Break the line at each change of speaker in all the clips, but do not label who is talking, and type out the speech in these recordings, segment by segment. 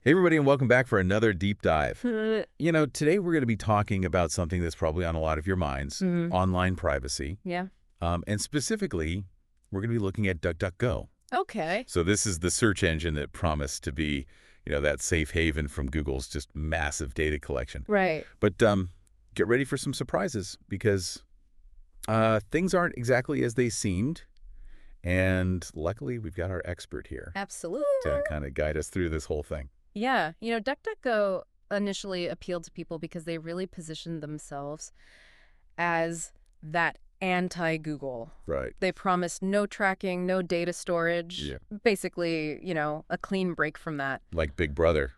Hey, everybody, and welcome back for another deep dive.
Mhm.
Today we're going to be talking about something that's probably on a lot of your minds, online privacy.
Yeah.
And specifically, we're going to be looking at DuckDuckGo.
Okay.
So this is the search engine that promised to be, that safe haven from Google's just massive data collection.
Right.
But get ready for some surprises because things aren't exactly as they seemed. And luckily, we've got our expert here
Absolutely.
to kind of guide us through this whole thing.
Yeah. DuckDuckGo initially appealed to people because they really positioned themselves as that anti-Google.
Right.
They promised no tracking, no data storage.
Yeah.
Basically, a clean break from that.
Like Big Brother.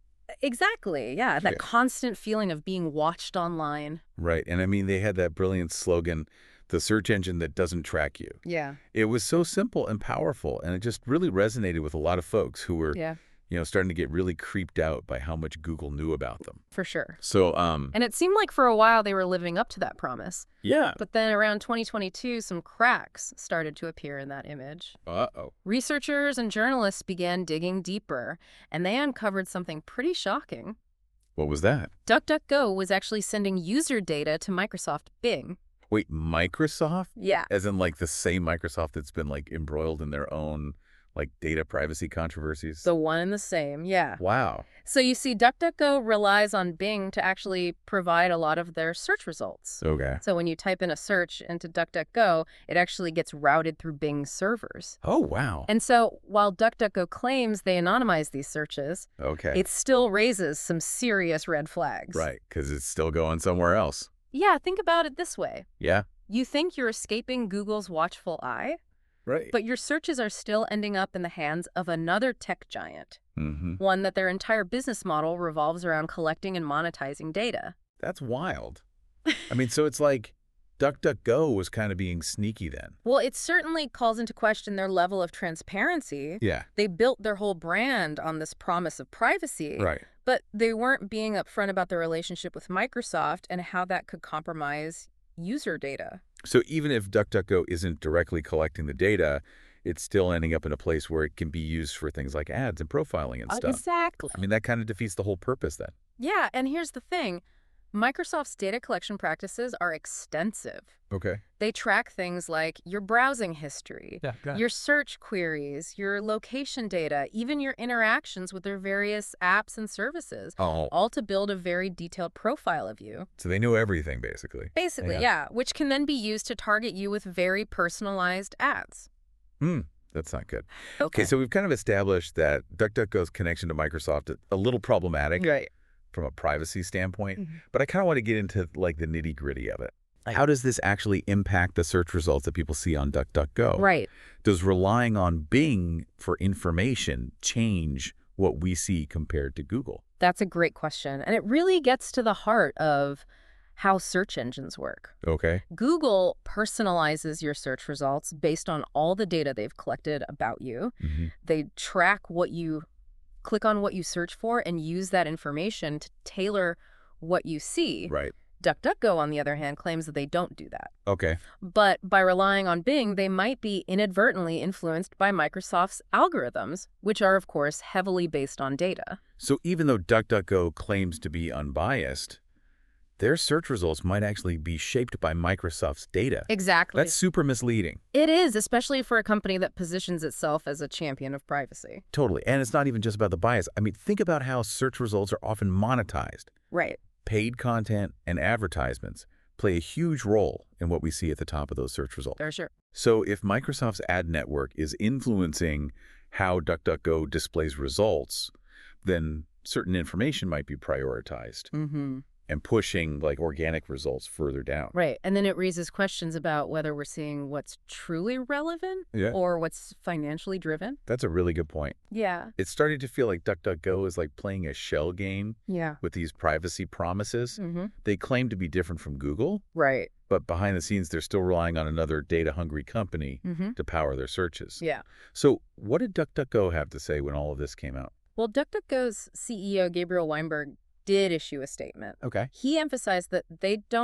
Exactly. Yeah. That
Yeah.
constant feeling of being watched online.
Right. And I mean, they had that brilliant slogan, the search engine that doesn't track you.
Yeah.
It was so simple and powerful, and it just really resonated with a lot of folks who were,
Yeah.
starting to get really creeped out by how much Google knew about them.
For sure.
So,
And it seemed like for a while they were living up to that promise.
yeah.
But then around 2022, some cracks started to appear in that image.
Uh-oh.
Researchers and journalists began digging deeper, and they uncovered something pretty shocking.
What was that?
DuckDuckGo was actually sending user data to Microsoft Bing.
Wait, Microsoft?
Yeah.
As in, like, the same Microsoft that's been, like, embroiled in their own, like, data privacy controversies?
The one and the same, yeah.
Wow.
So you see, DuckDuckGo relies on Bing to actually provide a lot of their search results.
Okay.
So when you type in a search into DuckDuckGo, it actually gets routed through Bing's servers.
Oh, wow.
And so while DuckDuckGo claims they anonymize these searches,
Okay.
it still raises some serious red flags.
Right, because it's still going somewhere else.
Yeah, think about it this way.
Yeah.
You think you're escaping Google's watchful eye,
Right.
but your searches are still ending up in the hands of another tech giant,
Mm-hmm.
one that their entire business model revolves around collecting and monetizing data.
That's wild. I mean, so it's like DuckDuckGo was kind of being sneaky then.
Well, it certainly calls into question their level of transparency.
Yeah.
They built their whole brand on this promise of privacy.
Right.
But they weren't being upfront about their relationship with Microsoft and how that could compromise user data.
So even if DuckDuckGo isn't directly collecting the data, it's still ending up in a place where it can be used for things like ads and profiling and stuff.
Exactly.
I mean, that kind of defeats the whole purpose then.
Yeah, and here's the thing. Microsoft's data collection practices are extensive.
Okay.
They track things like your browsing history, your search queries, your location data, even your interactions with their various apps and services,
Oh,
all to build a very detailed profile of you.
so they know everything, basically.
Basically,
Yeah.
yeah, which can then be used to target you with very personalized ads.
That's not good. Okay, so we've kind of established that DuckDuckGo's connection to Microsoft is a little problematic
Right.
from a privacy standpoint,
Mhm.
but I kind of want to get into like the nitty-gritty of it. How does this actually impact the search results that people see on DuckDuckGo?
Right.
Does relying on Bing for information change what we see compared to Google?
That's a great question. And it really gets to the heart of how search engines work.
Okay.
Google personalizes your search results based on all the data they've collected about you.
Mm-hmm.
They track what you click on, what you search for, and use that information to tailor what you see.
Right.
DuckDuckGo, on the other hand, claims that they don't do that.
Okay.
But by relying on Bing, they might be inadvertently influenced by Microsoft's algorithms, which are, of course, heavily based on data.
So even though DuckDuckGo claims to be unbiased, their search results might actually be shaped by Microsoft's data.
Exactly.
That's super misleading.
It is, especially for a company that positions itself as a champion of privacy.
Totally. And it's not even just about the bias. I mean, think about how search results are often monetized.
Right.
Paid content and advertisements play a huge role in what we see at the top of those search results.
For sure.
So if Microsoft's ad network is influencing how DuckDuckGo displays results, then certain information might be prioritized
Mm-hmm.
and pushing like organic results further down.
Right. And then it raises questions about whether we're seeing what's truly relevant
Yeah.
or what's financially driven.
That's a really good point.
Yeah.
It's starting to feel like DuckDuckGo is like playing a shell game
Yeah.
with these privacy promises.
Mm-hmm.
They claim to be different from Google,
Right.
but behind the scenes, they're still relying on another data-hungry company
Mm-hmm.
to power their searches.
Yeah.
So what did DuckDuckGo have to say when all of this came out?
Well, DuckDuckGo's CEO, Gabriel Weinberg, did issue a statement.
Okay.
He emphasized that they don't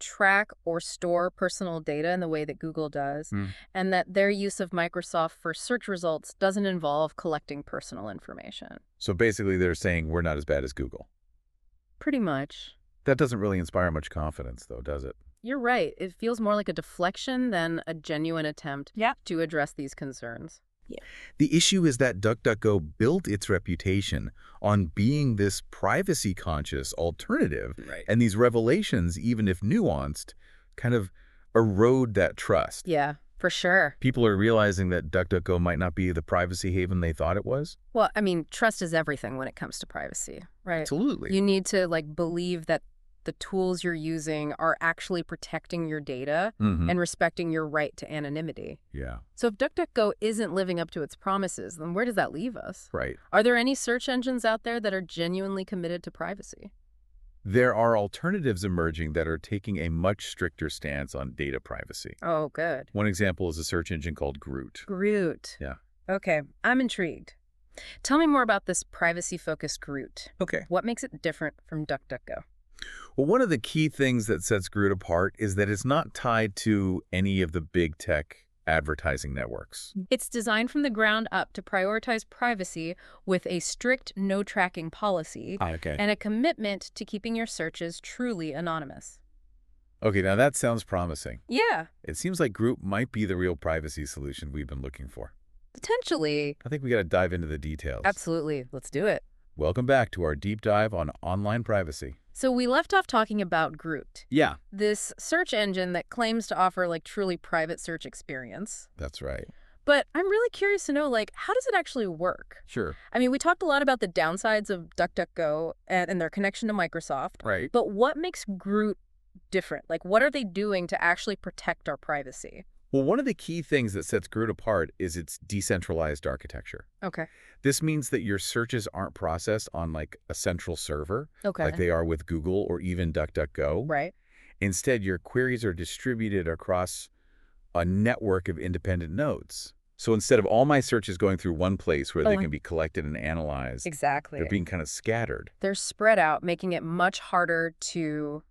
track or store personal data in the way that Google does, and that their use of Microsoft for search results doesn't involve collecting personal information.
So basically they're saying we're not as bad as Google.
Pretty much.
That doesn't really inspire much confidence, though, does it?
You're right. It feels more like a deflection than a genuine attempt to address these concerns. Yeah.
The issue is that DuckDuckGo built its reputation on being this privacy-conscious alternative, and these revelations, even if nuanced, kind of erode that trust.
Yeah, for sure.
People are realizing that DuckDuckGo might not be the privacy haven they thought it was.
Well, I mean, trust is everything when it comes to privacy, right?
Absolutely.
You need to, believe that the tools you're using are actually protecting your data and respecting your right to anonymity.
Yeah.
So if DuckDuckGo isn't living up to its promises, then where does that leave us?
Right.
Are there any search engines out there that are genuinely committed to privacy?
There are alternatives emerging that are taking a much stricter stance on data privacy.
Oh, good.
One example is a search engine called Groot.
Groot.
Yeah.
Okay, I'm intrigued. Tell me more about this privacy-focused Groot.
Okay.
What makes it different from DuckDuckGo?
Well, one of the key things that sets Groot apart is that it's not tied to any of the big tech advertising networks.
It's designed from the ground up to prioritize privacy with a strict no-tracking policy and a commitment to keeping your searches truly anonymous.
Okay, now that sounds promising.
Yeah.
It seems like Groot might be the real privacy solution we've been looking for.
Potentially.
I think we got to dive into the details.
Absolutely. Let's do it.
Welcome back to our deep dive on online privacy.
So we left off talking about Groot.
Yeah.
This search engine that claims to offer truly private search experience.
That's right.
But I'm really curious to know, how does it actually work?
Sure.
I mean, we talked a lot about the downsides of DuckDuckGo and their connection to Microsoft.
Right.
But what makes Groot different? What are they doing to actually protect our privacy?
Well, one of the key things that sets Groot apart is its decentralized architecture.
Okay.
This means that your searches aren't processed on a central server, like they are with Google or even DuckDuckGo.
Right.
Instead, your queries are distributed across a network of independent nodes. So instead of all my searches going through one place where they can be collected and analyzed,
exactly,
they're being kind of scattered.
They're spread out, making it much harder to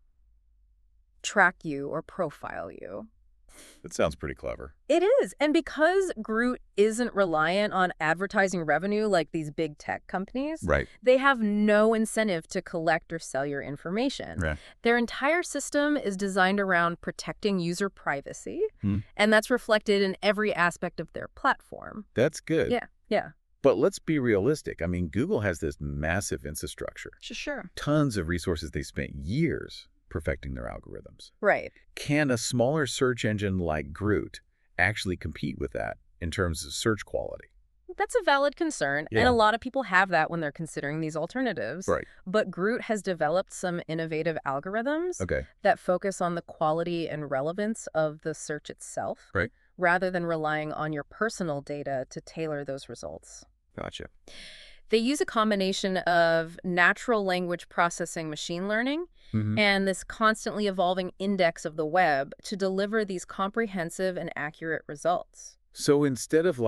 track you or profile you.
That sounds pretty clever.
It is. And because Groot isn't reliant on advertising revenue like these big tech companies, they have no incentive to collect or sell your information.
Right.
Their entire system is designed around protecting user privacy, and that's reflected in every aspect of their platform.
That's good.
Yeah.
But let's be realistic. I mean, Google has this massive infrastructure.
Sure.
Tons of resources they spent years perfecting their algorithms.
Right.
Can a smaller search engine like Groot actually compete with that in terms of search quality?
That's a valid concern, and a lot of people have that when they're considering these alternatives.
Right.
But Groot has developed some innovative algorithms that focus on the quality and relevance of the search itself, rather than relying on your personal data to tailor those results.
Gotcha.
They use a combination of natural language processing machine learning and this constantly evolving index of the web to deliver these comprehensive and accurate results.
So instead of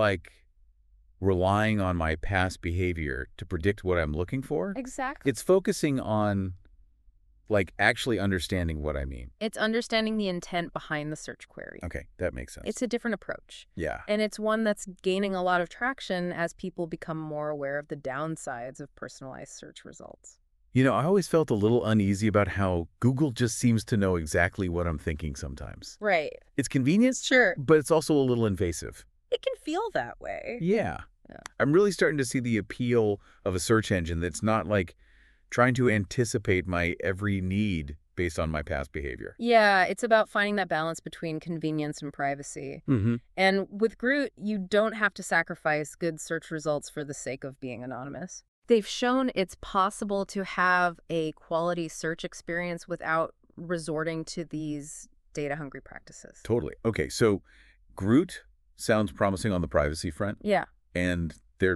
relying on my past behavior to predict what I'm looking for, it's focusing on actually understanding what I mean.
It's understanding the intent behind the search query.
Okay, that makes sense.
It's a different approach.
Yeah.
And it's one that's gaining a lot of traction as people become more aware of the downsides of personalized search results.
You know, I always felt a little uneasy about how Google just seems to know exactly what I'm thinking sometimes.
Right.
It's convenient,
sure,
but it's also a little invasive.
It can feel that way.
Yeah. I'm really starting to see the appeal of a search engine that's not trying to anticipate my every need based on my past behavior.
Yeah, it's about finding that balance between convenience and privacy. And with Groot, you don't have to sacrifice good search results for the sake of being anonymous. They've shown it's possible to have a quality search experience without resorting to these data-hungry practices.
Totally. Okay, so Groot sounds promising on the privacy front.
Yeah.
And they're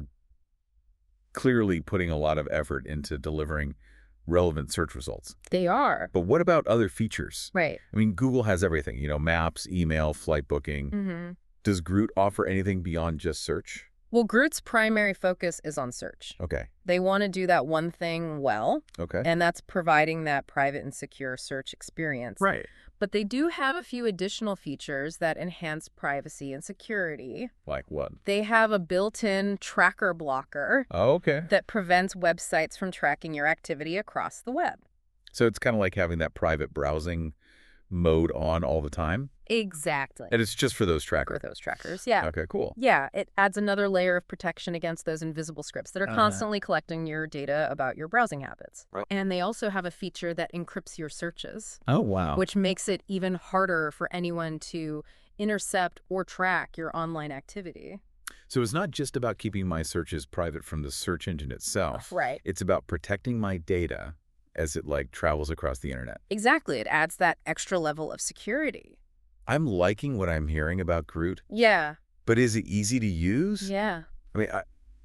clearly putting a lot of effort into delivering relevant search results.
They are.
But what about other features?
Right.
I mean, Google has everything, maps, email, flight booking. Does Groot offer anything beyond just search?
Well, Groot's primary focus is on search.
Okay.
They want to do that one thing well.
Okay.
And that's providing that private and secure search experience.
Right.
But they do have a few additional features that enhance privacy and security.
Like what?
They have a built-in tracker blocker
Oh, okay.
that prevents websites from tracking your activity across the web.
So it's kind of like having that private browsing mode on all the time?
Exactly.
And it's just for those
For
trackers?
those trackers, yeah.
Okay, cool.
Yeah, it adds another layer of protection against those invisible scripts that are constantly collecting your data about your browsing habits.
Right.
And they also have a feature that encrypts your searches,
Oh, wow.
which makes it even harder for anyone to intercept or track your online activity.
So it's not just about keeping my searches private from the search engine itself.
Right.
It's about protecting my data as it travels across the internet.
Exactly. It adds that extra level of security.
I'm liking what I'm hearing about Groot,
Yeah.
but is it easy to use?
Yeah.
I mean,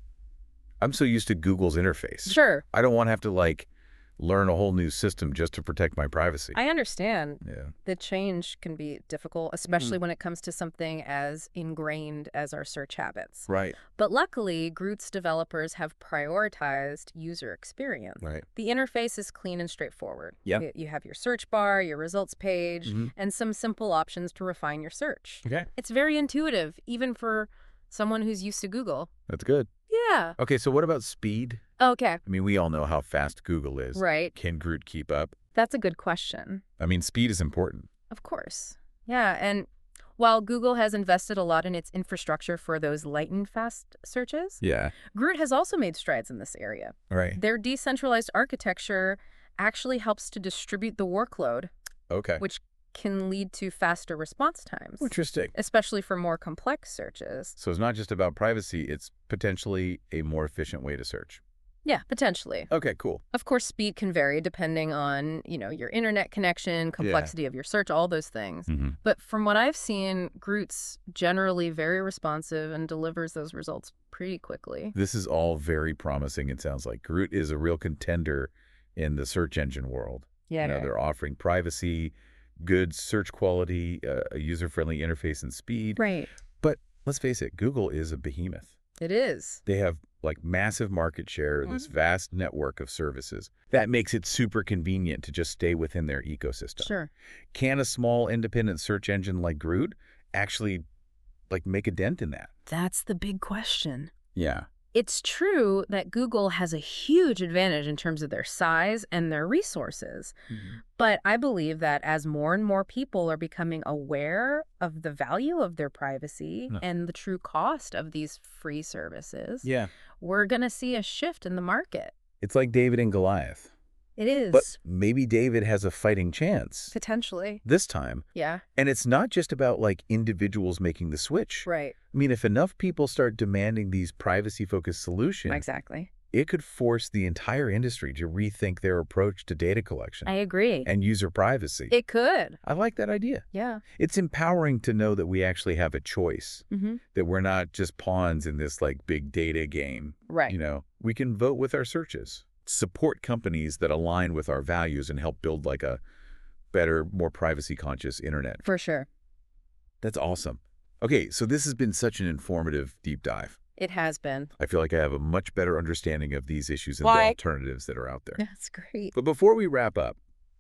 I'm so used to Google's interface.
Sure.
I don't want to have to learn a whole new system just to protect my privacy.
I understand.
Yeah.
The change can be difficult, especially when it comes to something as ingrained as our search habits.
Right.
But luckily, Groot's developers have prioritized user experience.
Right.
The interface is clean and straightforward.
Yeah.
You have your search bar, your results page, and some simple options to refine your search.
Okay.
It's very intuitive, even for someone who's used to Google.
That's good.
Yeah.
Okay, so what about speed?
Okay.
I mean, we all know how fast Google is.
Right.
Can Groot keep up?
That's a good question.
I mean, speed is important.
Of course. Yeah, and while Google has invested a lot in its infrastructure for those lightning-fast searches,
Yeah.
Groot has also made strides in this area.
Right.
Their decentralized architecture actually helps to distribute the workload,
Okay.
which can lead to faster response times,
Interesting.
especially for more complex searches.
So it's not just about privacy, it's potentially a more efficient way to search.
Yeah, potentially.
Okay, cool.
Of course, speed can vary depending on, your internet connection, complexity of your search, all those things. But from what I've seen, Groot's generally very responsive and delivers those results pretty quickly.
This is all very promising, it sounds like. Groot is a real contender in the search engine world.
Yeah.
They're offering privacy, good search quality, a user-friendly interface and speed.
Right.
But let's face it, Google is a behemoth.
It is.
They have massive market share, this vast network of services. That makes it super convenient to just stay within their ecosystem.
Sure.
Can a small independent search engine like Groot actually make a dent in that?
That's the big question.
Yeah.
It's true that Google has a huge advantage in terms of their size and their resources. But I believe that as more and more people are becoming aware of the value of their privacy and the true cost of these free services, we're going to see a shift in the market.
It's like David and Goliath.
It is.
But maybe David has a fighting chance.
Potentially.
This time.
Yeah.
And it's not just about individuals making the switch.
Right.
I mean, if enough people start demanding these privacy-focused solutions,
Exactly.
it could force the entire industry to rethink their approach to data collection.
I agree.
And user privacy.
It could.
I like that idea.
Yeah.
It's empowering to know that we actually have a choice, that we're not just pawns in this big data game.
Right.
We can vote with our searches, support companies that align with our values and help build a better, more privacy-conscious internet.
For sure.
That's awesome. Okay, so this has been such an informative deep dive.
It has been.
I feel like I have a much better understanding of these issues and the alternatives that are out there.
That's great.
But before we wrap up,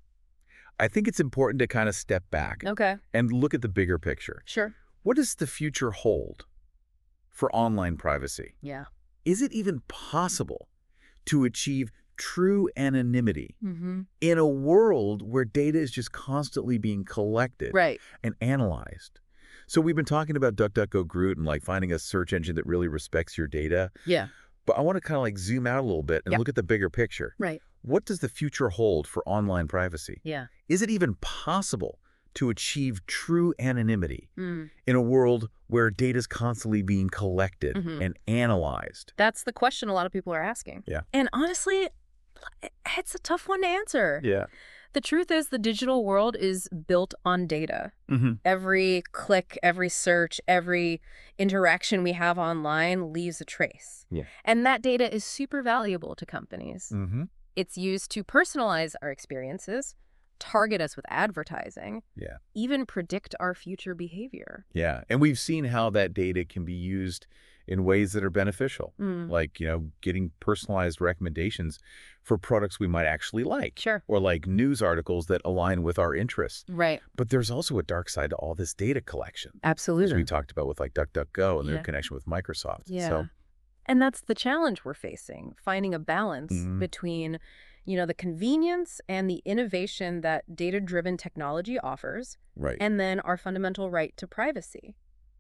I think it's important to kind of step back and look at the bigger picture.
Sure.
What does the future hold for online privacy?
Yeah.
Is it even possible to achieve true anonymity in a world where data is just constantly being collected and analyzed? So we've been talking about DuckDuckGo Groot and finding a search engine that really respects your data.
Yeah.
But I want to kind of zoom out a little bit and look at the bigger picture.
Right.
What does the future hold for online privacy?
Yeah.
Is it even possible to achieve true anonymity in a world where data is constantly being collected and analyzed?
That's the question a lot of people are asking.
Yeah.
And honestly, it's a tough one to answer.
Yeah.
The truth is the digital world is built on data. Every click, every search, every interaction we have online leaves a trace.
Yeah.
And that data is super valuable to companies. It's used to personalize our experiences, target us with advertising,
Yeah.
even predict our future behavior.
Yeah. And we've seen how that data can be used in ways that are beneficial, like, getting personalized recommendations for products we might actually like.
Sure.
Or like news articles that align with our interests.
Right.
But there's also a dark side to all this data collection.
Absolutely.
As we talked about with like DuckDuckGo and their connection with Microsoft.
Yeah.
So,
and that's the challenge we're facing, finding a balance between, the convenience and the innovation that data-driven technology offers,
right.
and then our fundamental right to privacy.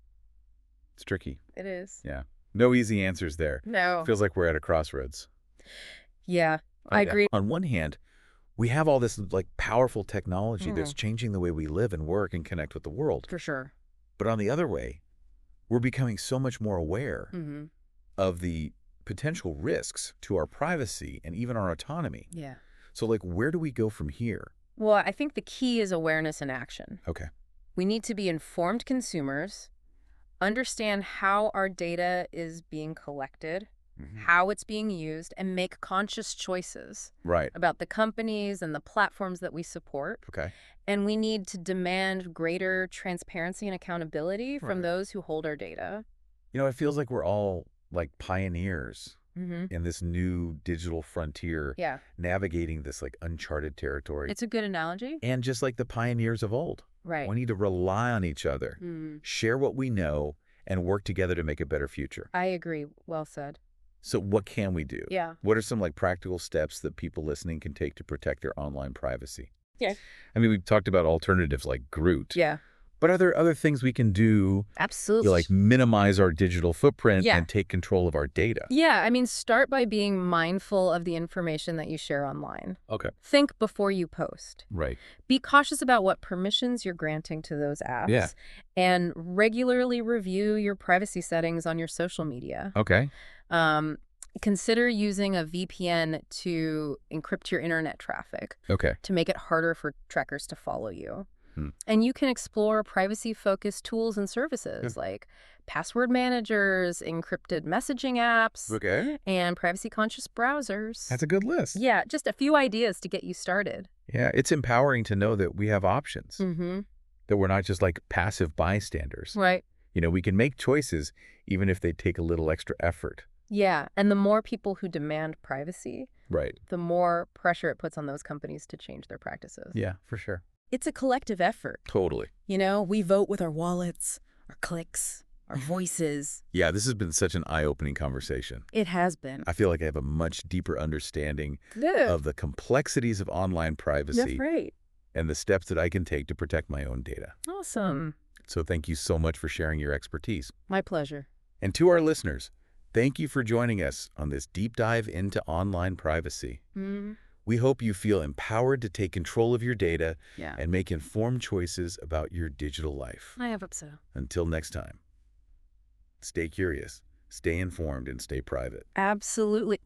It's tricky.
It is.
Yeah. No easy answers there.
No.
Feels like we're at a crossroads.
Yeah, I agree.
On one hand, we have all this like powerful technology that's changing the way we live and work and connect with the world.
For sure.
But on the other way, we're becoming so much more aware of the potential risks to our privacy and even our autonomy.
Yeah.
So like, where do we go from here?
Well, I think the key is awareness and action.
Okay.
We need to be informed consumers, understand how our data is being collected, how it's being used, and make conscious choices about the companies and the platforms that we support.
Okay.
And we need to demand greater transparency and accountability from those who hold our data.
It feels like we're all like pioneers in this new digital frontier, navigating this like uncharted territory.
It's a good analogy.
And just like the pioneers of old.
Right.
We need to rely on each other, share what we know, and work together to make a better future.
I agree. Well said.
So what can we do?
Yeah.
What are some like practical steps that people listening can take to protect their online privacy?
Yeah.
I mean, we've talked about alternatives like Groot.
Yeah.
But are there other things we can do
Absolutely.
to like minimize our digital footprint and take control of our data?
Yeah, I mean, start by being mindful of the information that you share online.
Okay.
Think before you post.
Right.
Be cautious about what permissions you're granting to those apps.
Yeah.
And regularly review your privacy settings on your social media.
Okay.
Consider using a VPN to encrypt your internet traffic.
Okay.
To make it harder for trackers to follow you. And you can explore privacy-focused tools and services like password managers, encrypted messaging apps, and privacy-conscious browsers.
That's a good list.
Yeah, just a few ideas to get you started.
Yeah, it's empowering to know that we have options, that we're not just like passive bystanders.
Right.
We can make choices even if they take a little extra effort.
Yeah, and the more people who demand privacy,
right,
the more pressure it puts on those companies to change their practices.
Yeah, for sure.
It's a collective effort.
Totally.
We vote with our wallets, our clicks, our voices.
Yeah, this has been such an eye-opening conversation.
It has been.
I feel like I have a much deeper understanding of the complexities of online privacy.
That's right.
And the steps that I can take to protect my own data.
Awesome.
So thank you so much for sharing your expertise.
My pleasure.
And to our listeners, thank you for joining us on this deep dive into online privacy. We hope you feel empowered to take control of your data and make informed choices about your digital life.
I hope so.
Until next time, stay curious, stay informed, and stay private.
Absolutely.